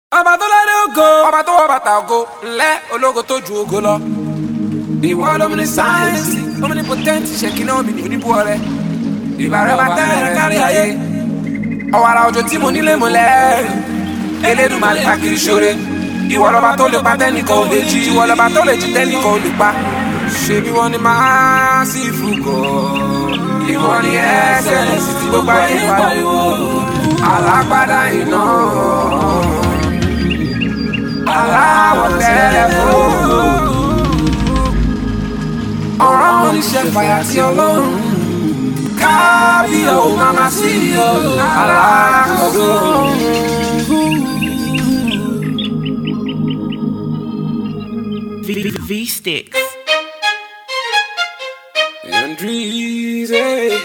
ọba tó lẹ́nu ògo ọba tó wọ bàtà ògo ńlẹ́ ológo tó ju ògo lọ. ìwọ lómìnir sáyẹ́nsì lómìnir potenti ṣèkínà òmìnir oníbú ọrẹ ìbàrẹ̀ bá tẹ́rẹ̀ kárí ayé ọ̀wàrà òjò tí mo nílé mọ́lẹ̀ Elédùmarè káàkiri ṣoore ìwọ lọ́ba tó lè pa tẹ́nìkan ò lè jí ìwọ lọ́ba tó lè jí tẹ́nìkan ò lè pa ṣebí wọn ni máa sí ìfúkọ̀ ìwọ ni ẹsẹ̀ lẹ́sìn tí gbogbo ayé pariwo alágbádá iná aláwọ̀ tẹ́lẹ̀ fún ọ̀rọ̀ oníṣẹ́ fàyà tí ọlọ́run kábíyọ̀ ò máa sí alákòóso. V-Sticks. And Dreezy.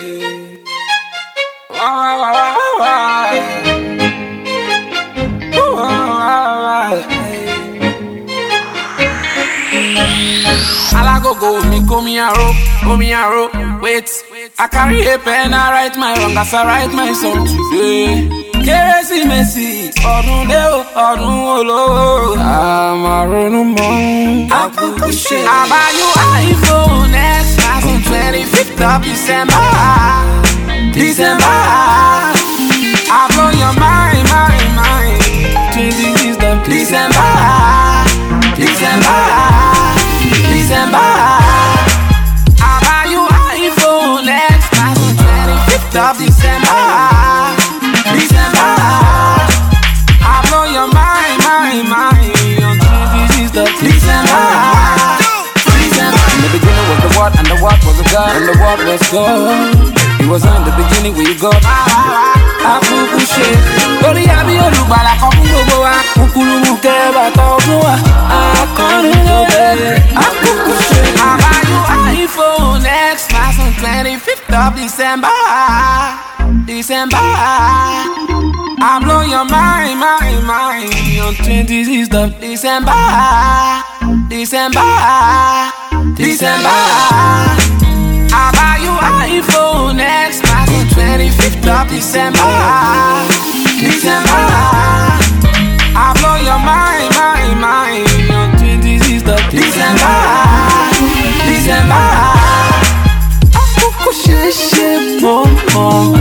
Alagogo omi arrow, wait. I carry a pen, I write my wrong as I write my song today. Kérésìmesì ọdún dé o ọdún olówó. Àmàrònú mọ́ àkókò ṣe. I buy you iPhone X 25th of December. I blow your mind. 26th of December. I buy you iPhone X 25th of December. I blow your mind on 26th of December. In the beginning was the Word, and the Word was a God, and the Word was God. It was in the beginning with God. Àkókò ṣe lórí àbí olùgbàlà kan fún gbogbo wa. Kúkúrú mú kẹ́bà tọ́ fún wa. Akọni ló bẹ̀rẹ̀. Àkókò ṣe. I buy you iPhone X 25th of December. I blow your mind on 26th of December. I buy you iPhone X 25th of December. I blow your mind on 26th of December. Àkókò ṣe mọ́.